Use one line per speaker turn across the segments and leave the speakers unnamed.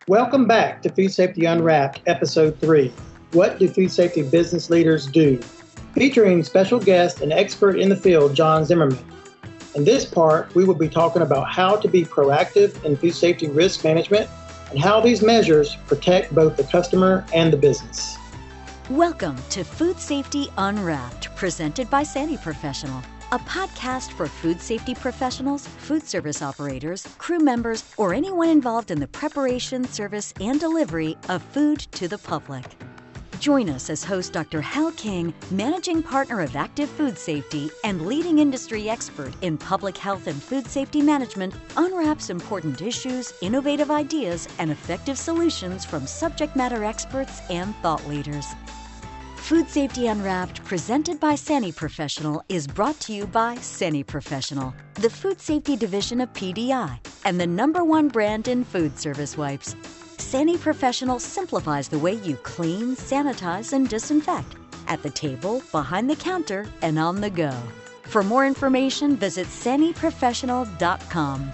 Welcome back to Food Safety Unwrapped, Episode 3. What do food safety business leaders do? Featuring special guest and expert in the field, John Zimmerman. In this part, we will be talking about how to be proactive in food safety risk management and how these measures protect both the customer and the business.
Welcome to Food Safety Unwrapped, presented by Sani Professional, a podcast for food safety professionals, food service operators, crew members, or anyone involved in the preparation, service, and delivery of food to the public. Join us as host Dr. Hal King, managing partner of Active Food Safety and leading industry expert in public health and food safety management, unwraps important issues, innovative ideas, and effective solutions from subject matter experts and thought leaders. Food Safety Unwrapped, presented by Sani Professional, is brought to you by Sani Professional, the food safety division of PDI, and the #1 brand in food service wipes. Sani Professional simplifies the way you clean, sanitize, and disinfect at the table, behind the counter, and on the go. For more information, visit saniprofessional.com.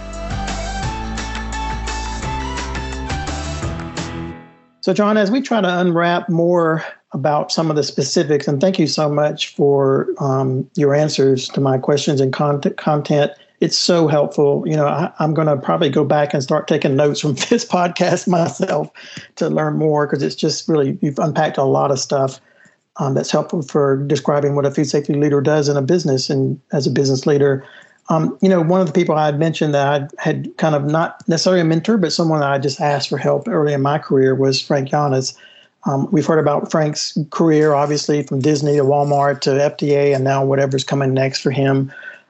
So, John, as we try to unwrap more about some of the specifics, and thank you so much for your answers to my questions and content. It's so helpful. You know, I'm going to probably go back and start taking notes from this podcast myself to learn more, because it's just really, you've unpacked a lot of stuff that's helpful for describing what a food safety leader does in a business and as a business leader. You know, one of the people I had mentioned that I had kind of not necessarily a mentor, but someone that I just asked for help early in my career was Frank Yanes. We've heard about Frank's career, obviously, from Disney to Walmart to FDA and now whatever's coming next for him.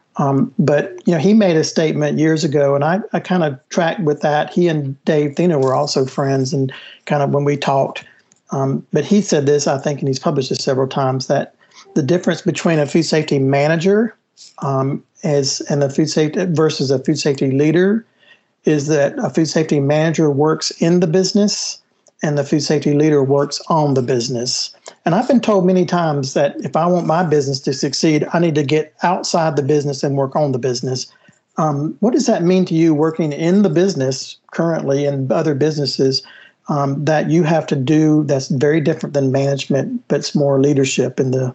But, you know, he made a statement years ago, and I kind of tracked with that. He and Dave Thena were also friends, and kind of when we talked. But he said this, I think, and he's published this several times, that the difference between a food safety manager and a food safety versus a food safety leader is that a food safety manager works in the business and the food safety leader works on the business. And I've been told many times that if I want my business to succeed, I need to get outside the business and work on the business. What does that mean to you, working in the business currently and other businesses, that you have to do that's very different than management, but it's more leadership in the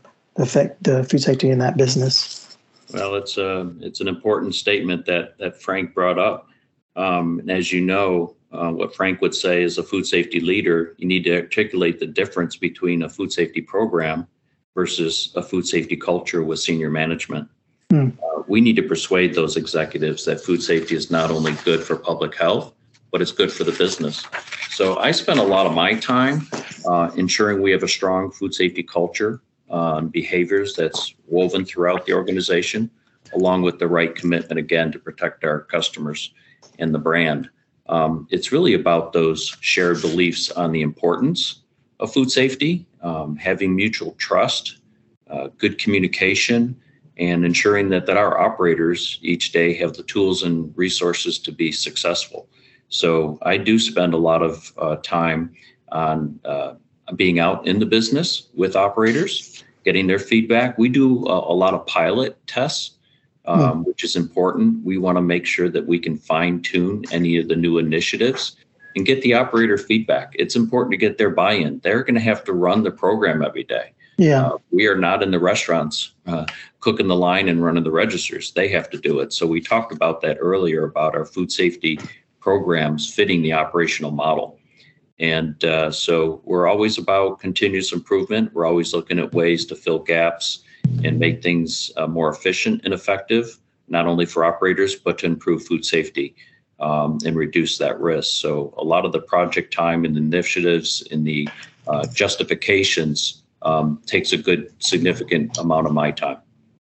food safety in that business?
Well, it's an important statement that Frank brought up. And as you know, what Frank would say is a food safety leader, you need to articulate the difference between a food safety program versus a food safety culture with senior management. We need to persuade those executives that food safety is not only good for public health, but it's good for the business. So I spend a lot of my time ensuring we have a strong food safety culture, behaviors that's woven throughout the organization, along with the right commitment, again, to protect our customers and the brand. It's really about those shared beliefs on the importance of food safety, having mutual trust, good communication, and ensuring that our operators each day have the tools and resources to be successful. So I do spend a lot of time on being out in the business with operators, getting their feedback. We do a lot of pilot tests, which is important. We want to make sure that we can fine tune any of the new initiatives and get the operator feedback. It's important to get their buy-in. They're going to have to run the program every day.
Yeah,
we are not in the restaurants cooking the line and running the registers. They have to do it. So we talked about that earlier, about our food safety programs fitting the operational model. And so we're always about continuous improvement. We're always looking at ways to fill gaps and make things more efficient and effective, not only for operators, but to improve food safety and reduce that risk. So a lot of the project time and initiatives and the justifications takes a good, significant amount of my time.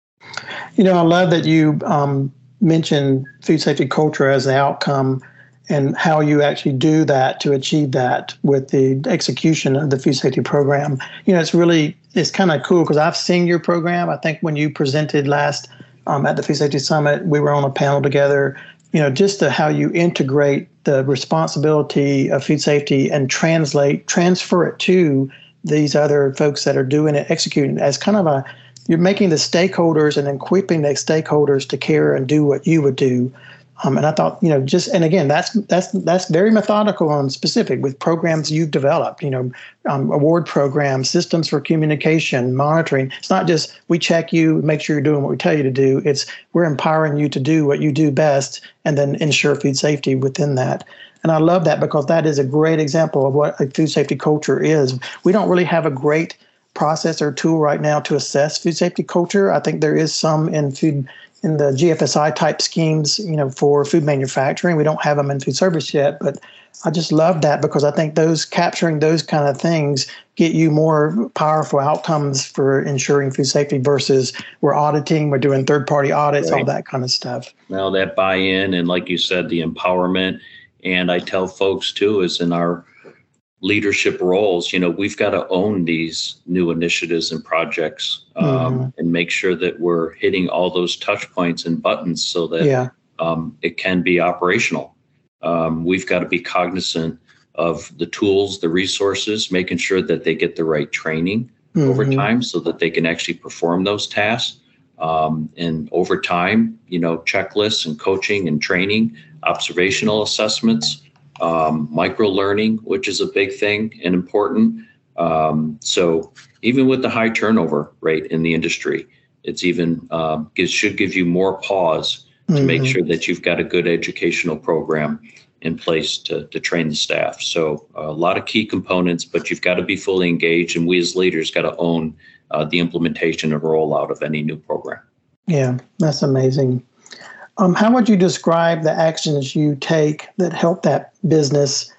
You know, I love that you mentioned food safety culture as the outcome and how you actually do that to achieve that with the execution of the food safety program. You know, it's kind of cool because I've seen your program. I think when you presented last at the Food Safety Summit, we were on a panel together, you know, just to how you integrate the responsibility of food safety and transfer it to these other folks that are doing it, executing as kind of you're making the stakeholders and equipping the stakeholders to care and do what you would do. And I thought, and again, that's very methodical and specific with programs you've developed, award programs, systems for communication, monitoring. It's not just we check you, make sure you're doing what we tell you to do. It's we're empowering you to do what you do best and then ensure food safety within that. And I love that because that is a great example of what a food safety culture is. We don't really have a great process or tool right now to assess food safety culture. I think there is some in the GFSI type schemes, for food manufacturing. We don't have them in food service yet, but I just love that because I think capturing those kind of things get you more powerful outcomes for ensuring food safety versus we're auditing, we're doing third-party audits, all that kind of stuff.
Well, that buy-in and like you said, the empowerment. And I tell folks too, is in our leadership roles, we've got to own these new initiatives and projects and make sure that we're hitting all those touch points and buttons so that it can be operational. We've got to be cognizant of the tools, the resources, making sure that they get the right training over time so that they can actually perform those tasks. And over time, checklists and coaching and training, observational assessments, micro learning, which is a big thing and important. So even with the high turnover rate in the industry, it's even should give you more pause to make sure that you've got a good educational program in place to train the staff. So a lot of key components, but you've got to be fully engaged, and we as leaders got to own the implementation and rollout of any new program. Yeah,
that's amazing. How would you describe the actions you take that help that business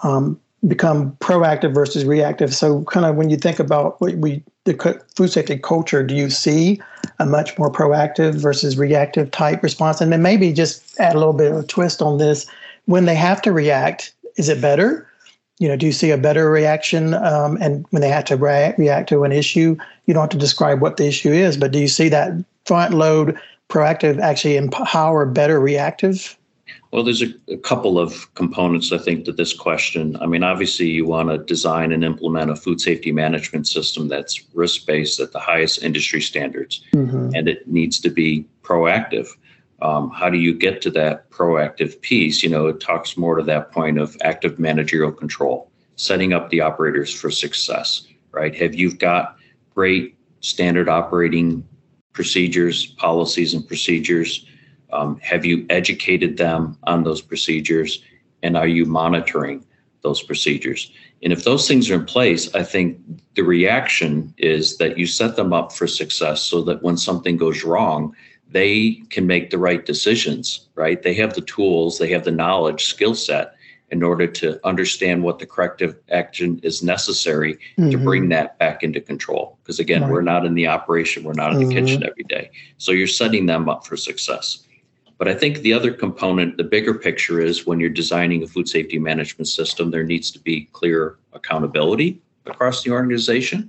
become proactive versus reactive? So kind of when you think about the food safety culture, do you see a much more proactive versus reactive type response? And then maybe just add a little bit of a twist on this. When they have to react, is it better? Do you see a better reaction? And when they have to react to an issue, you don't have to describe what the issue is, but do you see that front load proactive actually empower better reactive?
Well, there's a couple of components, I think, to this question. I mean, obviously, you want to design and implement a food safety management system that's risk-based at the highest industry standards, and it needs to be proactive. How do you get to that proactive piece? It talks more to that point of active managerial control, setting up the operators for success, right? Have you got great standard operating procedures, policies, and procedures? Have you educated them on those procedures? And are you monitoring those procedures? And if those things are in place, I think the reaction is that you set them up for success so that when something goes wrong, they can make the right decisions, right? They have the tools, they have the knowledge, skill set in order to understand what the corrective action is necessary to bring that back into control. Because again, we're not in the operation, we're not in the kitchen every day. So you're setting them up for success. But I think the other component, the bigger picture is when you're designing a food safety management system, there needs to be clear accountability across the organization.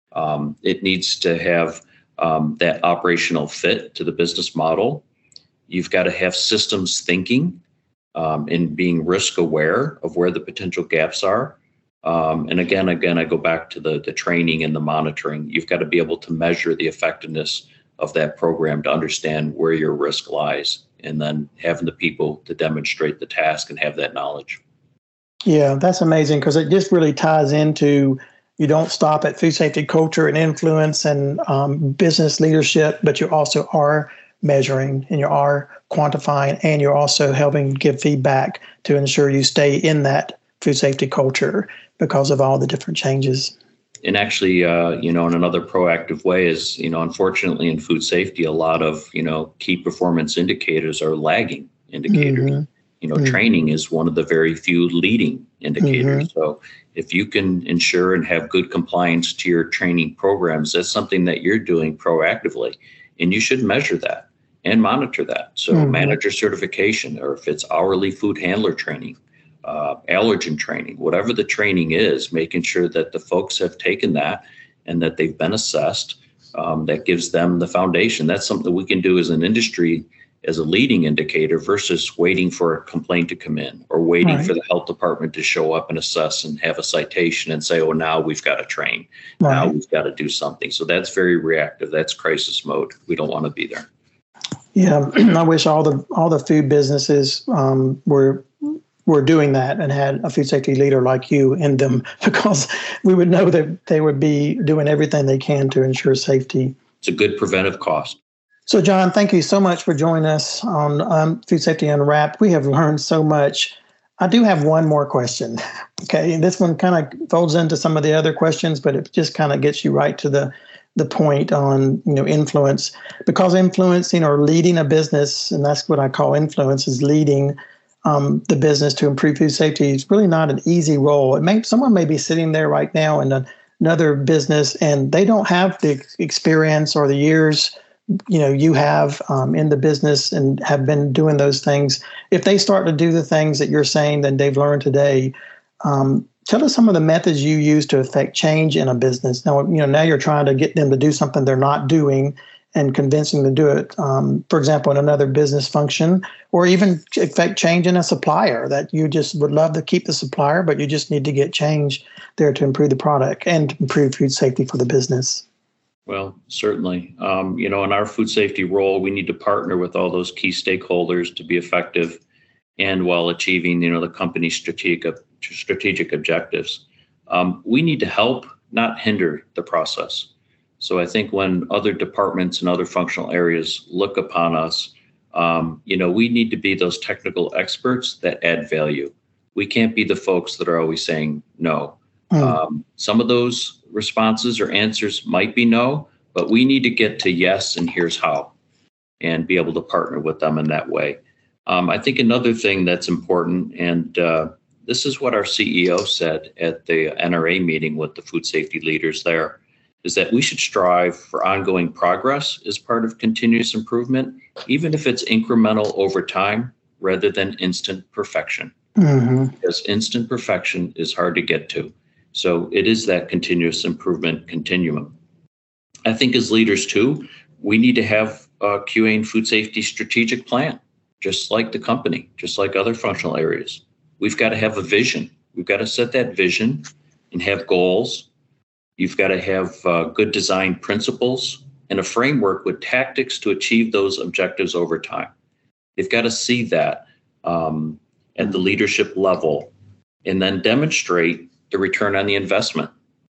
It needs to have that operational fit to the business model. You've got to have systems thinking and being risk aware of where the potential gaps are. And again, I go back to the training and the monitoring. You've got to be able to measure the effectiveness of that program to understand where your risk lies, and then having the people to demonstrate the task and have that knowledge.
Yeah, that's amazing because it just really ties into you don't stop at food safety culture and influence and business leadership, but you also are measuring and you are quantifying, and you're also helping give feedback to ensure you stay in that food safety culture because of all the different changes.
And actually, in another proactive way is, unfortunately in food safety, a lot of, key performance indicators are lagging indicators. Training is one of the very few leading indicators. So if you can ensure and have good compliance to your training programs, that's something that you're doing proactively, and you should measure that and monitor that. So manager certification, or if it's hourly food handler training, allergen training, whatever the training is, making sure that the folks have taken that and that they've been assessed, that gives them the foundation. That's something we can do as an industry as a leading indicator versus waiting for a complaint to come in or waiting for the health department to show up and assess and have a citation and say, oh, now we've got to train. Now we've got to do something. So that's very reactive. That's crisis mode. We don't want to be there.
Yeah, I wish all the food businesses were doing that and had a food safety leader like you in them, because we would know that they would be doing everything they can to ensure safety.
It's a good preventive cost.
So, John, thank you so much for joining us on Food Safety Unwrapped. We have learned so much. I do have one more question. Okay, and this one kind of folds into some of the other questions, but it just kind of gets you right to the point on influence, because influencing or leading a business, and that's what I call influence, is leading the business to improve food safety. Is really not an easy role. Someone may be sitting there right now in another business and they don't have the experience or the years you have in the business and have been doing those things. If they start to do the things that you're saying that they've learned today, tell us some of the methods you use to affect change in a business. Now, now you're trying to get them to do something they're not doing and convincing them to do it. For example, in another business function, or even affect change in a supplier that you just would love to keep the supplier, but you just need to get change there to improve the product and improve food safety for the business.
Well, certainly. In our food safety role, we need to partner with all those key stakeholders to be effective and while achieving, the company's strategic objectives. We need to help, not hinder the process. So I think when other departments and other functional areas look upon us, we need to be those technical experts that add value. We can't be the folks that are always saying no. Some of those responses or answers might be no, but we need to get to yes, and here's how, and be able to partner with them in that way. I think another thing that's important, and this is what our CEO said at the NRA meeting with the food safety leaders there, is that we should strive for ongoing progress as part of continuous improvement, even if it's incremental over time rather than instant perfection. Because instant perfection is hard to get to. So it is that continuous improvement continuum. I think as leaders too, we need to have a QA and food safety strategic plan, just like the company, just like other functional areas. We've got to have a vision. We've got to set that vision and have goals. You've got to have good design principles and a framework with tactics to achieve those objectives over time. They've got to see that at the leadership level and then demonstrate the return on the investment.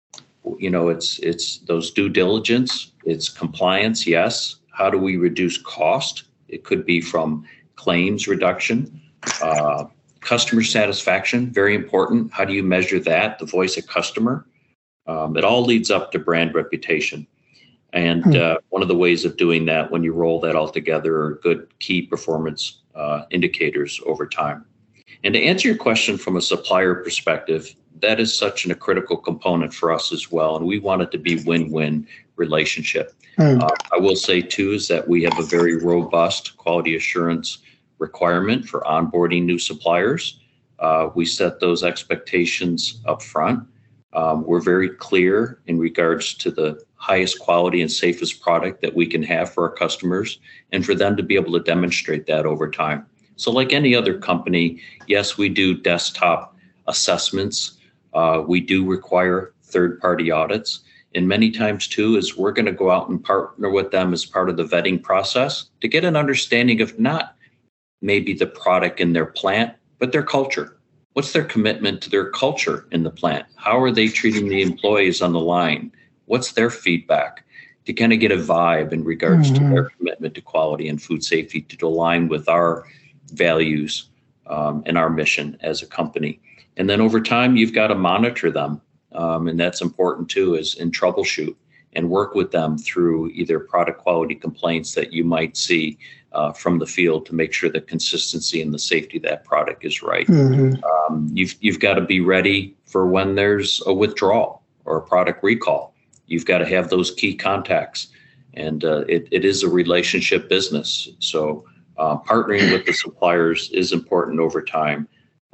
It's those due diligence, it's compliance, yes. How do we reduce cost? It could be from claims reduction, customer satisfaction, very important. How do you measure that? The voice of customer. It all leads up to brand reputation. And one of the ways of doing that when you roll that all together are good key performance indicators over time. And to answer your question from a supplier perspective, that is such a critical component for us as well. And we want it to be win-win relationship. I will say too, is that we have a very robust quality assurance requirement for onboarding new suppliers. We set those expectations up front. We're very clear in regards to the highest quality and safest product that we can have for our customers and for them to be able to demonstrate that over time. So like any other company, yes, we do desktop assessments. We do require third-party audits. And many times too, is we're going to go out and partner with them as part of the vetting process to get an understanding of not maybe the product in their plant, but their culture. What's their commitment to their culture in the plant? How are they treating the employees on the line? What's their feedback? To kind of get a vibe in regards to their commitment to quality and food safety to align with our values and our mission as a company. And then over time, you've got to monitor them. And that's important too, is in troubleshoot and work with them through either product quality complaints that you might see from the field to make sure the consistency and the safety of that product is right. You've got to be ready for when there's a withdrawal or a product recall. You've got to have those key contacts. And it is a relationship business. So partnering with the suppliers is important over time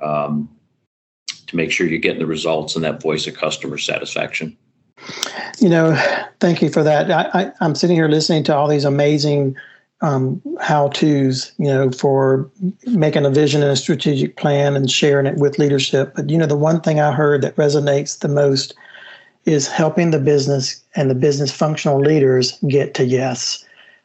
to make sure you're getting the results and that voice of customer satisfaction.
Thank you for that. I'm sitting here listening to all these amazing how-tos, for making a vision and a strategic plan and sharing it with leadership. But, the one thing I heard that resonates the most is helping the business and the business functional leaders get to yes.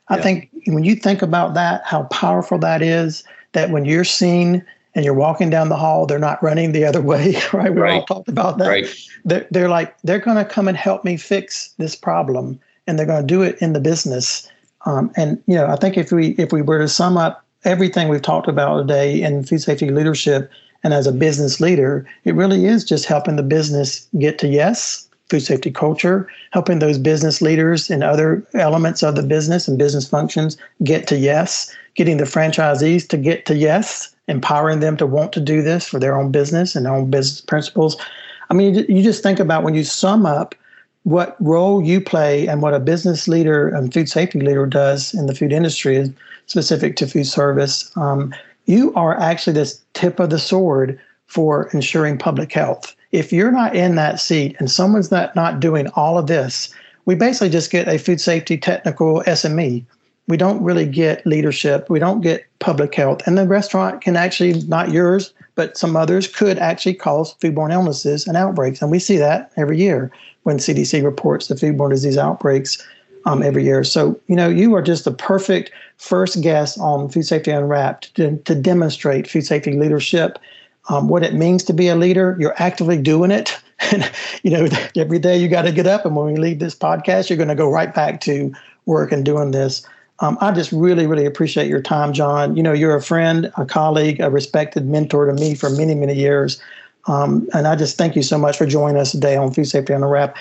I think when you think about that, how powerful that is, that when you're seen and you're walking down the hall, they're not running the other way, right? We all talked about that.
Right.
They're like, they're going to come and help me fix this problem, and they're going to do it in the business. And, I think if we were to sum up everything we've talked about today in food safety leadership and as a business leader, it really is just helping the business get to yes, food safety culture, helping those business leaders in other elements of the business and business functions get to yes, getting the franchisees to get to yes, empowering them to want to do this for their own business and their own business principles. I mean, you just think about when you sum up what role you play and what a business leader and food safety leader does in the food industry is specific to food service. You are actually this tip of the sword for ensuring public health. If you're not in that seat and someone's not doing all of this, we basically just get a food safety technical SME. We don't really get leadership. We don't get public health. And the restaurant can actually, not yours, but some others could actually cause foodborne illnesses and outbreaks. And we see that every year when CDC reports the foodborne disease outbreaks every year. So, you are just the perfect first guest on Food Safety Unwrapped to demonstrate food safety leadership, what it means to be a leader. You're actively doing it. And, every day you got to get up. And when we leave this podcast, you're going to go right back to work and doing this. I just really, really appreciate your time, John. You're a friend, a colleague, a respected mentor to me for many, many years. And I just thank you so much for joining us today on Food Safety Unwrapped.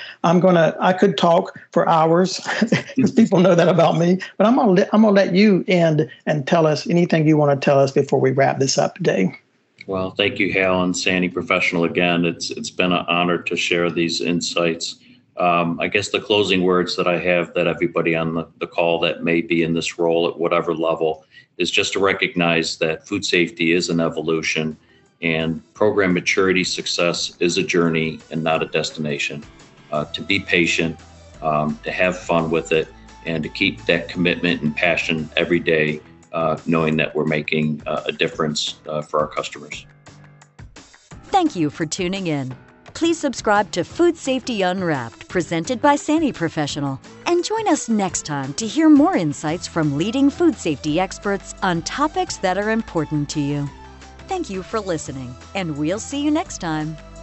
I could talk for hours because people know that about me, but I'm gonna let you end and tell us anything you want to tell us before we wrap this up today.
Well, thank you, Hal and Sandy Professional. Again, it's been an honor to share these insights. I guess the closing words that I have that everybody on the call that may be in this role at whatever level is just to recognize that food safety is an evolution and program maturity success is a journey and not a destination. To be patient, to have fun with it, and to keep that commitment and passion every day, knowing that we're making a difference for our customers.
Thank you for tuning in. Please subscribe to Food Safety Unwrapped, presented by Sani Professional. And join us next time to hear more insights from leading food safety experts on topics that are important to you. Thank you for listening, and we'll see you next time.